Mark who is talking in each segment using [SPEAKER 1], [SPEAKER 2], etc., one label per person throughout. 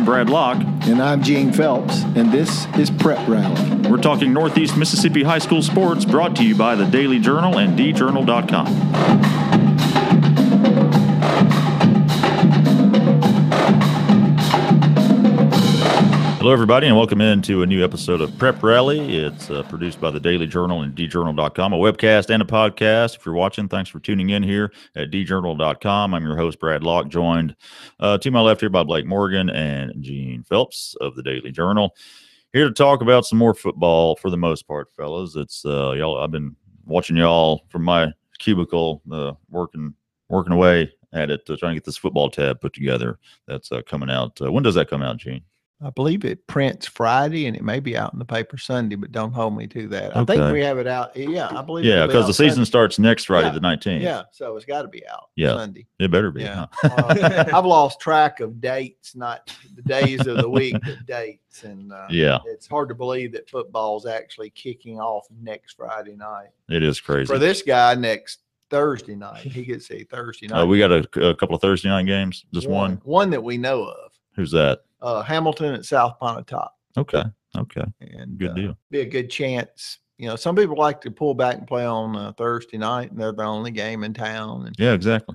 [SPEAKER 1] Brad Locke.
[SPEAKER 2] And I'm Gene Phelps, and this is Prep Rally.
[SPEAKER 1] We're talking Northeast Mississippi high school sports, brought to you by the Daily Journal and djournal.com. Hello, everybody, and welcome into a new episode of Prep Rally. It's produced by the Daily Journal and djournal.com, a webcast and a podcast. If you're watching, thanks for tuning in here at djournal.com. I'm your host, Brad Locke, joined to my left here by Blake Morgan and Gene Phelps of the Daily Journal. Here to talk about some more football for the most part, fellas. It's y'all. I've been watching y'all from my cubicle, working away at it, trying to get this football tab put together. That's coming out. When does that come out, Gene?
[SPEAKER 2] I believe it prints Friday, and it may be out in the paper Sunday, but don't hold me to that.
[SPEAKER 1] Okay.
[SPEAKER 2] I think we have it out. Yeah, I believe.
[SPEAKER 1] Yeah, because the season starts next Friday, the 19th.
[SPEAKER 2] Yeah, so it's got to be out Sunday.
[SPEAKER 1] It better be.
[SPEAKER 2] Yeah.
[SPEAKER 1] Huh?
[SPEAKER 2] I've lost track of dates, not the days of the week, but dates. And it's hard to believe that football's actually kicking off next Friday night.
[SPEAKER 1] It is crazy.
[SPEAKER 2] For this guy, next Thursday night. He gets a Thursday night.
[SPEAKER 1] We got a couple of Thursday night games. Just one?
[SPEAKER 2] One that we know of.
[SPEAKER 1] Who's that?
[SPEAKER 2] Hamilton at South Pontotoc.
[SPEAKER 1] Okay.
[SPEAKER 2] And
[SPEAKER 1] good deal.
[SPEAKER 2] Be a good chance. You know, some people like to pull back and play on Thursday night, and they're the only game in town. And,
[SPEAKER 1] yeah, exactly.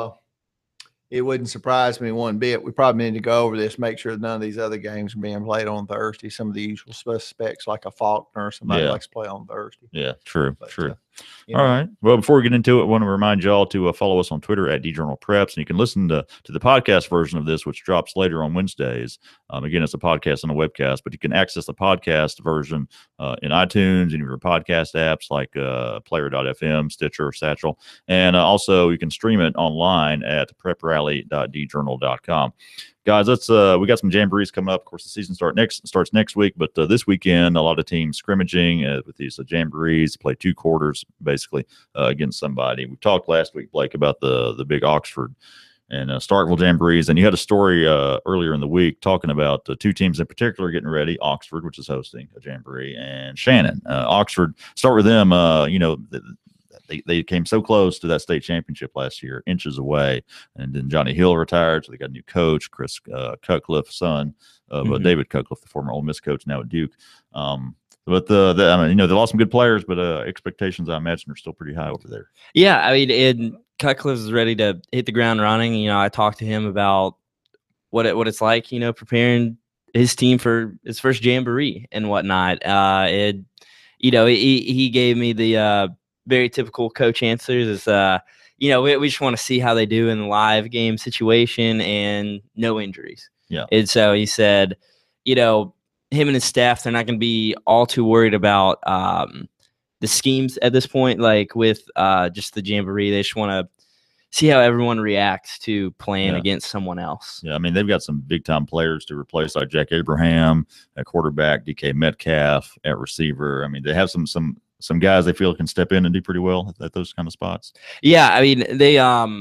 [SPEAKER 2] It wouldn't surprise me one bit. We probably need to go over this, make sure none of these other games are being played on Thursday. Some of the usual suspects, like a Faulkner or somebody likes to play on Thursday.
[SPEAKER 1] Yeah, true. All right. Well, before we get into it, I want to remind y'all to follow us on Twitter at djournalpreps, and you can listen to the podcast version of this, which drops later on Wednesdays. Again, it's a podcast and a webcast, but you can access the podcast version in iTunes and your podcast apps like Player.fm, Stitcher, Satchel, and also you can stream it online at preprally.djournal.com. Guys, let's we got some jamborees coming up. Of course, the season starts next week, but this weekend, a lot of teams scrimmaging with these jamborees, play 2 quarters basically against somebody. We talked last week, Blake, about the big Oxford and Starkville jamborees, and you had a story earlier in the week talking about 2 teams in particular getting ready: Oxford, which is hosting a jamboree, and Shannon. Oxford, start with them. They came so close to that state championship last year, inches away. And then Johnny Hill retired, so they got a new coach, Chris Cutcliffe, son of David Cutcliffe, the former Ole Miss coach, now at Duke. But they lost some good players, but expectations, I imagine, are still pretty high over there.
[SPEAKER 3] Yeah, I mean, Cutcliffe is ready to hit the ground running. You know, I talked to him about what it's like, you know, preparing his team for his first jamboree and whatnot. He gave me the very typical coach answers is, we just want to see how they do in the live game situation and no injuries.
[SPEAKER 1] Yeah.
[SPEAKER 3] And so he said, him and his staff, they're not going to be all too worried about the schemes at this point, like with just the jamboree. They just want to see how everyone reacts to playing against someone else.
[SPEAKER 1] Yeah, I mean, they've got some big-time players to replace, like Jack Abraham at quarterback, DK Metcalf at receiver. I mean, they have some guys they feel can step in and do pretty well at those kind of spots.
[SPEAKER 3] Yeah, I mean, they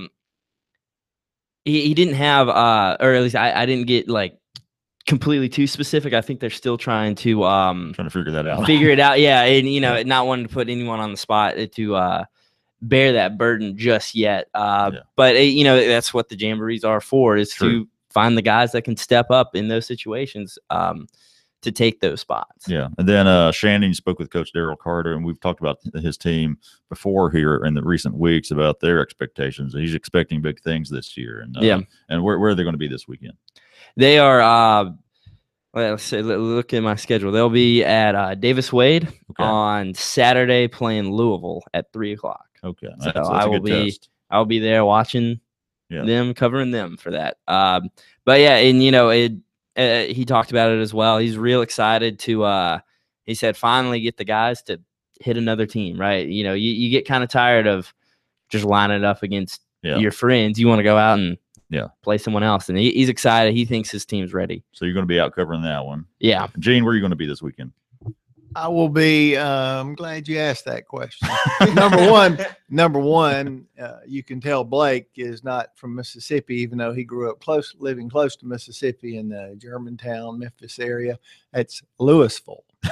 [SPEAKER 3] he didn't have or at least I didn't get like completely too specific. I think they're still trying to
[SPEAKER 1] figure that out.
[SPEAKER 3] Figure it out. Yeah, and not wanting to put anyone on the spot to bear that burden just yet. But that's what the jamborees are for, is to find the guys that can step up in those situations. To take those spots.
[SPEAKER 1] Yeah. And then Shannon spoke with Coach Daryl Carter, and we've talked about his team before here in the recent weeks about their expectations. He's expecting big things this year. And and where are they going to be this weekend?
[SPEAKER 3] They are let's say, look at my schedule. They'll be at Davis Wade on Saturday, playing Louisville at 3:00.
[SPEAKER 1] Okay.
[SPEAKER 3] So I will be there watching them, covering them for that. But yeah, and he talked about it as well. He's real excited to, he said, finally get the guys to hit another team, right? You get kind of tired of just lining up against your friends. You want to go out and play someone else. And he's excited. He thinks his team's ready.
[SPEAKER 1] So you're going to be out covering that one.
[SPEAKER 3] Yeah.
[SPEAKER 1] Gene, where are you going to be this weekend?
[SPEAKER 2] I will be. I'm glad you asked that question. Number one, you can tell Blake is not from Mississippi, even though he grew up living close to Mississippi in the Germantown, Memphis area. It's Louisville.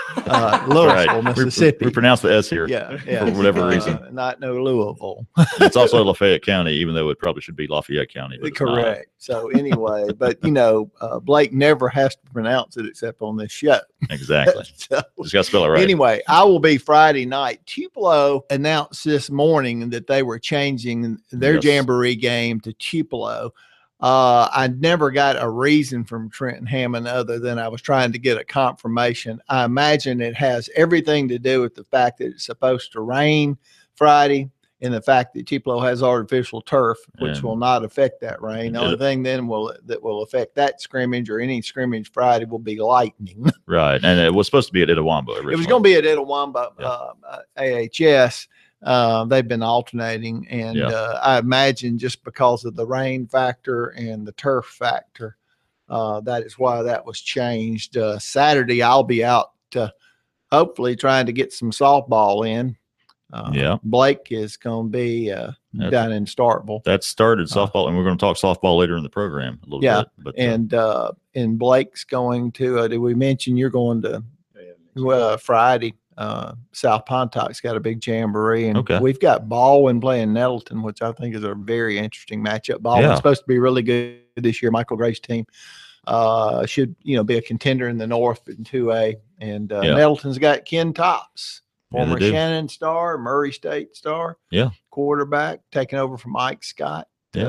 [SPEAKER 2] Louisville,
[SPEAKER 1] Right.
[SPEAKER 2] Mississippi.
[SPEAKER 1] We pronounce the S here.
[SPEAKER 2] Yeah.
[SPEAKER 1] For whatever reason.
[SPEAKER 2] Not no Louisville.
[SPEAKER 1] It's also Lafayette County, even though it probably should be Lafayette County. But
[SPEAKER 2] Correct. So anyway, but Blake never has to pronounce it except on this show.
[SPEAKER 1] Exactly.
[SPEAKER 2] So,
[SPEAKER 1] just got to spell it right.
[SPEAKER 2] anyway, I will be Friday night. Tupelo announced this morning that they were changing their jamboree game to Tupelo. I never got a reason from Trenton Hammond other than I was trying to get a confirmation. I imagine it has everything to do with the fact that it's supposed to rain Friday and the fact that Tupelo has artificial turf, which will not affect that rain. The only thing then that will affect that scrimmage or any scrimmage Friday will be lightning.
[SPEAKER 1] Right. And it was supposed to be at Itawamba originally.
[SPEAKER 2] It was going to be at Itawamba AHS. They've been alternating, and I imagine just because of the rain factor and the turf factor, that is why that was changed. Saturday, I'll be out hopefully trying to get some softball in. Blake is going to be down in Starkville.
[SPEAKER 1] That started softball, and we're going to talk softball later in the program a little bit. But,
[SPEAKER 2] and Blake's going to. Did we mention you're going to Friday? South Pontotic's got a big jamboree, and we've got Baldwin playing Nettleton, which I think is a very interesting matchup. Baldwin's supposed to be really good this year. Michael Gray's team should be a contender in the North in 2A, and Nettleton's got Ken Tops, former Shannon star, Murray State star, quarterback, taking over from Mike Scott.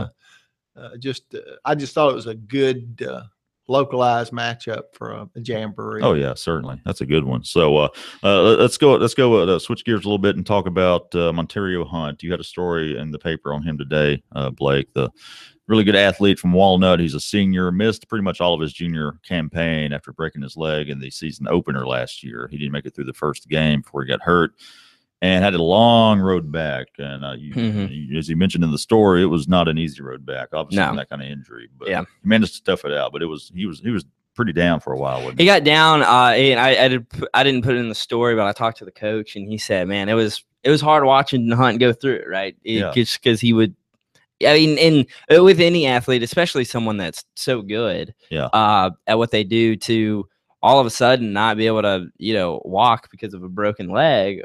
[SPEAKER 2] I just thought it was a good localized matchup for a jamboree.
[SPEAKER 1] Oh yeah, certainly, that's a good one. So let's go switch gears a little bit and talk about Montario Hunt. You had a story in the paper on him today, Blake, the really good athlete from Walnut. He's a senior, missed pretty much all of his junior campaign after breaking his leg in the season opener last year. He didn't make it through the first game before he got hurt and had a long road back. And as you mentioned in the story, it was not an easy road back, obviously, from that kind of injury. But he managed to tough it out. But he was pretty down for a while. Wasn't he?
[SPEAKER 3] He got down. And I didn't put it in the story, but I talked to the coach, and he said, "Man, it was hard watching Hunt go through it, right? Just because he would." I mean, and with any athlete, especially someone that's so good at what they do, to all of a sudden not be able to, walk because of a broken leg,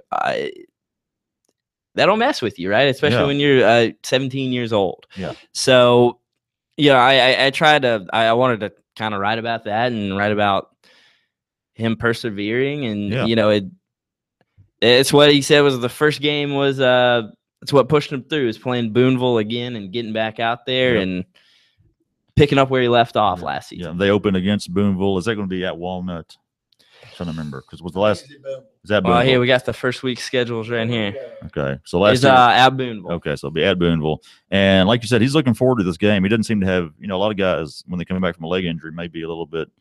[SPEAKER 3] that'll mess with you, right? Especially when you're 17 years old. Yeah. So, I wanted to kind of write about that and write about him persevering, and it's what he said was the first game was it's what pushed him through, is playing Boonville again and getting back out there and picking up where he left off last season.
[SPEAKER 1] Yeah, they opened against Boonville. Is that going to be at Walnut? I'm trying to remember, because was the last. Is that Boonville?
[SPEAKER 3] Here we got the first week schedules right here.
[SPEAKER 1] Okay, so last
[SPEAKER 3] year, at Boonville.
[SPEAKER 1] Okay, so it'll be at Boonville, and like you said, he's looking forward to this game. He doesn't seem to have, a lot of guys when they come back from a leg injury may be a little bit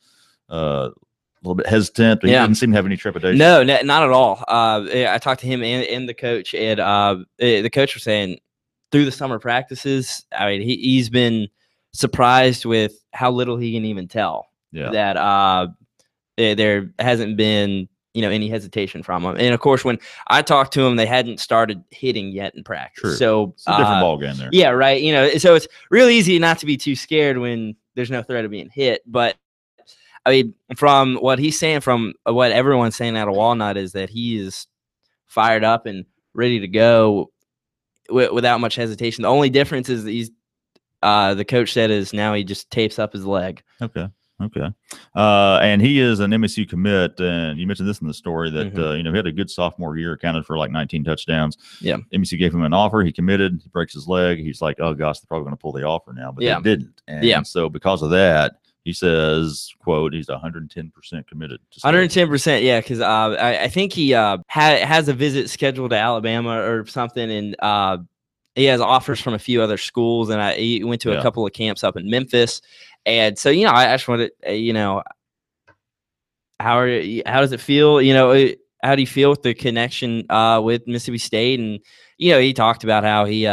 [SPEAKER 1] hesitant, but he didn't seem to have any trepidation.
[SPEAKER 3] No, not at all. I talked to him and the coach, and the coach was saying through the summer practices, I mean, he's been surprised with how little he can even tell that there hasn't been any hesitation from him. And of course, when I talked to him, they hadn't started hitting yet in practice.
[SPEAKER 1] True.
[SPEAKER 3] So
[SPEAKER 1] it's a different ball game there.
[SPEAKER 3] Yeah, right. So it's really easy not to be too scared when there's no threat of being hit, but I mean, from what he's saying, from what everyone's saying out of Walnut, is that he is fired up and ready to go without much hesitation. The only difference is that he's the coach said is now he just tapes up his leg.
[SPEAKER 1] Okay. And he is an MSU commit, and you mentioned this in the story that he had a good sophomore year, accounted for like 19 touchdowns. Yeah, MSU gave him an offer. He committed. He breaks his leg. He's like, oh gosh, they're probably going to pull the offer now, but they didn't. And so because of that, he says, quote, he's 110% committed.
[SPEAKER 3] 110%, yeah, because I think he has a visit scheduled to Alabama or something, and he has offers from a few other schools, and he went to a couple of camps up in Memphis. And so, I just wanted, how does it feel? How do you feel with the connection with Mississippi State? And, he talked about how he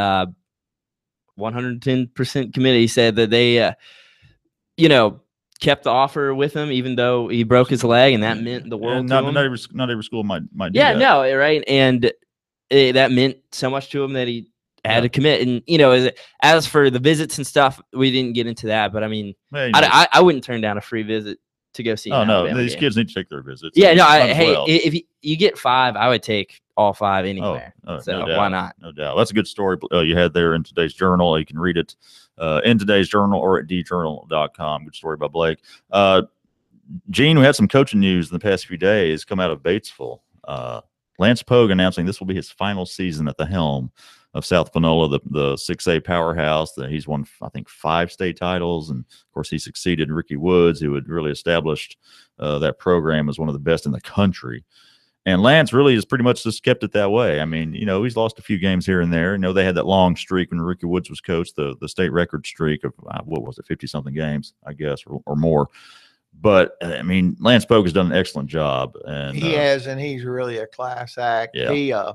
[SPEAKER 3] 110% committed. He said that they, kept the offer with him, even though he broke his leg, and that meant the world to him.
[SPEAKER 1] Not every school might do that.
[SPEAKER 3] Yeah, no, right. And that meant so much to him that he had to commit. And, as for the visits and stuff, we didn't get into that. But, I mean, I wouldn't turn down a free visit to go see.
[SPEAKER 1] Oh no, these kids need to take their visits.
[SPEAKER 3] Yeah, no. If you get 5, I would take all 5 anywhere. So
[SPEAKER 1] no doubt,
[SPEAKER 3] why not?
[SPEAKER 1] No doubt. That's a good story you had there in today's journal. You can read it in today's journal or at djournal.com. Good story by Blake. Gene, we had some coaching news in the past few days come out of Batesville. Lance Pogue announcing this will be his final season at the helm of South Panola, the 6A powerhouse. He's won, I think, 5 state titles. And, of course, he succeeded Ricky Woods, who had really established that program as one of the best in the country. And Lance really has pretty much just kept it that way. I mean, he's lost a few games here and there. They had that long streak when Ricky Woods was coach, the state record streak of, 50-something games, I guess, or more. But, I mean, Lance Pogue has done an excellent job. And
[SPEAKER 2] he has, and he's really a class act.
[SPEAKER 1] Yeah.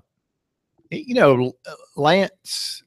[SPEAKER 2] Lance,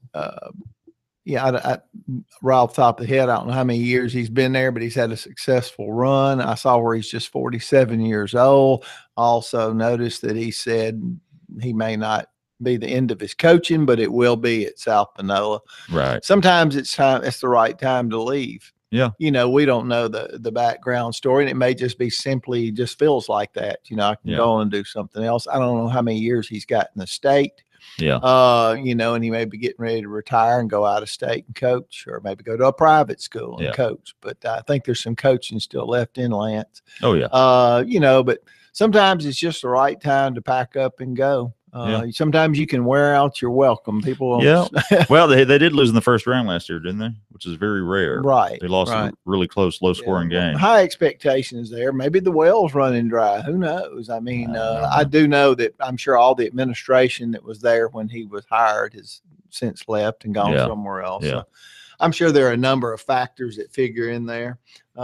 [SPEAKER 2] right off the top of the head, I don't know how many years he's been there, but he's had a successful run. I saw where he's just 47 years old. Also noticed that he said he may not be the end of his coaching, but it will be at South Panola.
[SPEAKER 1] Right.
[SPEAKER 2] Sometimes it's the right time to leave.
[SPEAKER 1] Yeah.
[SPEAKER 2] We don't know the background story, and it may just be simply just feels like that. I can go on and do something else. I don't know how many years he's got in the state.
[SPEAKER 1] Yeah.
[SPEAKER 2] And he may be getting ready to retire and go out of state and coach, or maybe go to a private school and coach. But I think there's some coaching still left in Lance.
[SPEAKER 1] Oh, yeah.
[SPEAKER 2] But sometimes it's just the right time to pack up and go. Sometimes you can wear out your welcome. People.
[SPEAKER 1] Yeah. Well, they did lose in the first round last year, didn't they? Which is very rare.
[SPEAKER 2] Right.
[SPEAKER 1] They lost a really close, low-scoring game.
[SPEAKER 2] High expectations there. Maybe the well's running dry. Who knows? I mean, I do know that I'm sure all the administration that was there when he was hired has since left and gone somewhere else.
[SPEAKER 1] Yeah.
[SPEAKER 2] So I'm sure there are a number of factors that figure in there.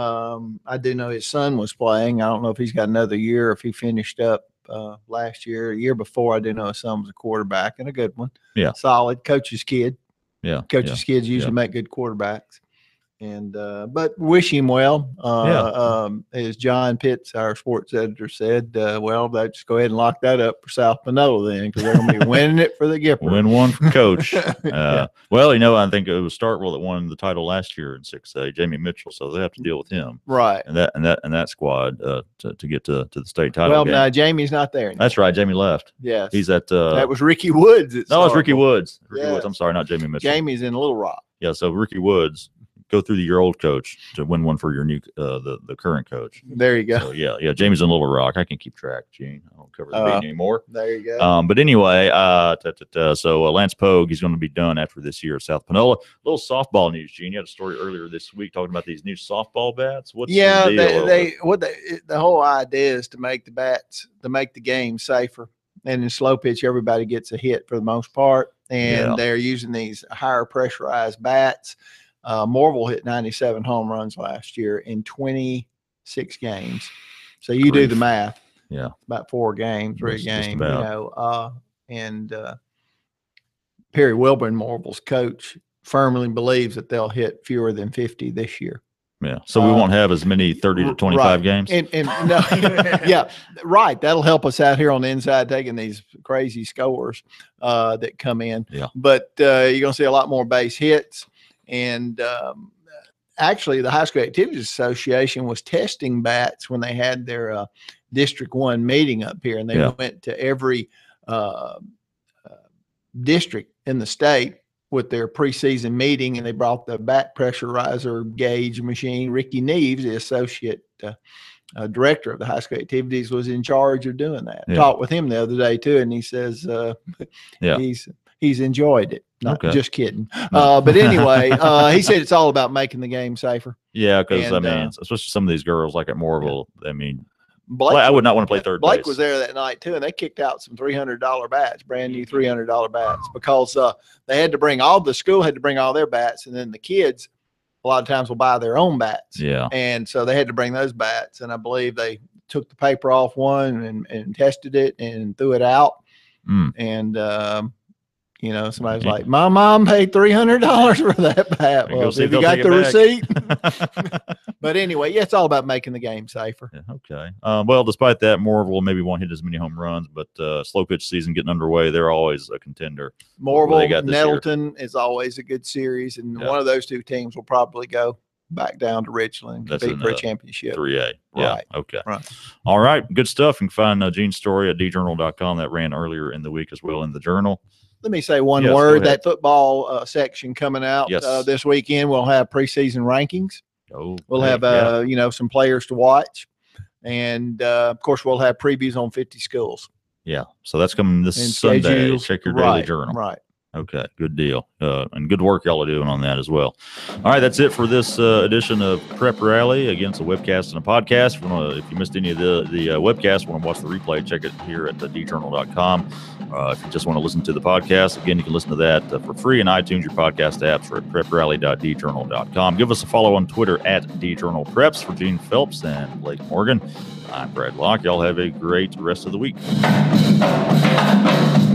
[SPEAKER 2] I do know his son was playing. I don't know if he's got another year, if he finished up last year, a year before. I do know his son was a quarterback, and a good one.
[SPEAKER 1] Yeah.
[SPEAKER 2] Solid coach's kid.
[SPEAKER 1] Yeah.
[SPEAKER 2] Coaches' kids usually make good quarterbacks. And but wish him well. As John Pitts, our sports editor, said, they just go ahead and lock that up for South Panola then, because they're going to be winning it for the Gipper.
[SPEAKER 1] Win one for Coach. Well, I think it was Starkville that won the title last year in 6A, Jamie Mitchell, so they have to deal with him,
[SPEAKER 2] right?
[SPEAKER 1] And that squad to get to the state title.
[SPEAKER 2] Well,
[SPEAKER 1] game.
[SPEAKER 2] now Jamie's not there anymore.
[SPEAKER 1] That's right, Jamie left.
[SPEAKER 2] Yes,
[SPEAKER 1] he's at.
[SPEAKER 2] That was Ricky Woods.
[SPEAKER 1] No, it's Ricky Woods. Woods. I'm sorry, not Jamie Mitchell.
[SPEAKER 2] Jamie's in Little Rock.
[SPEAKER 1] Yeah, so Ricky Woods. Go through your old coach to win one for your new the current coach.
[SPEAKER 2] There you go.
[SPEAKER 1] So, yeah. Jamie's in Little Rock. I can keep track, Gene. I don't cover the beat anymore.
[SPEAKER 2] There you go.
[SPEAKER 1] But anyway, so Lance Pogue, he's going to be done after this year at South Panola. A little softball news, Gene. You had a story earlier this week talking about these new softball bats. What's the deal?
[SPEAKER 2] The whole idea is to make the bats, to make the game safer. And in slow pitch, everybody gets a hit for the most part, and they're using these higher pressurized bats. Morville hit 97 home runs last year in 26 games. So you do the math.
[SPEAKER 1] Yeah.
[SPEAKER 2] About 4 games, 3 games, and Perry Wilburn, Morville's coach, firmly believes that they'll hit fewer than 50 this year.
[SPEAKER 1] Yeah. So we won't have as many 30 to 25 games.
[SPEAKER 2] And no, yeah, right. That'll help us out here on the inside, taking these crazy scores that come in.
[SPEAKER 1] Yeah.
[SPEAKER 2] But you're going to see a lot more base hits. And actually, the High School Activities Association was testing bats when they had their District 1 meeting up here, and they went to every district in the state with their preseason meeting, and they brought the bat pressurizer gauge machine. Ricky Neves, the associate director of the High School Activities, was in charge of doing that. Talked with him the other day too, and he says he's enjoyed it. Not just kidding. But anyway, he said it's all about making the game safer.
[SPEAKER 1] Yeah, because especially some of these girls like at Morville, I mean, I would not want to play third
[SPEAKER 2] Blake
[SPEAKER 1] base.
[SPEAKER 2] was there that night too, and they kicked out some $300 bats, brand new $300 bats, because they had to bring the school had to bring all their bats, and then the kids a lot of times will buy their own bats.
[SPEAKER 1] Yeah.
[SPEAKER 2] And so they had to bring those bats, and I believe they took the paper off one and tested it and threw it out. And somebody's like, my mom paid $300 for that bat. Well, have you got the receipt? But anyway, it's all about making the game safer.
[SPEAKER 1] Yeah, okay. Well, despite that, Morville maybe won't hit as many home runs, but slow pitch season getting underway, they're always a contender.
[SPEAKER 2] Morville, Nettleton is always a good series, and one of those two teams will probably go back down to Richland and compete for a championship.
[SPEAKER 1] 3A. Yeah.
[SPEAKER 2] Right.
[SPEAKER 1] Okay.
[SPEAKER 2] Right.
[SPEAKER 1] All right. Good stuff. You can find Gene's story at djournal.com. That ran earlier in the week as well in the Journal.
[SPEAKER 2] Let me say one word. That football section coming out this weekend, we'll have preseason rankings. We'll have some players to watch, and of course we'll have previews on 50 schools.
[SPEAKER 1] Yeah, so that's coming this Sunday. Check your daily journal.
[SPEAKER 2] Right.
[SPEAKER 1] Okay, good deal. And good work y'all are doing on that as well. All right, that's it for this edition of Prep Rally. Again, it's a webcast and a podcast. If you missed any of the webcast, want to watch the replay, check it here at djournal.com. If you just want to listen to the podcast, again, you can listen to that for free in iTunes, your podcast apps, or at preprally.djournal.com. Give us a follow on Twitter at djournalpreps. For Gene Phelps and Blake Morgan, I'm Brad Locke. Y'all have a great rest of the week.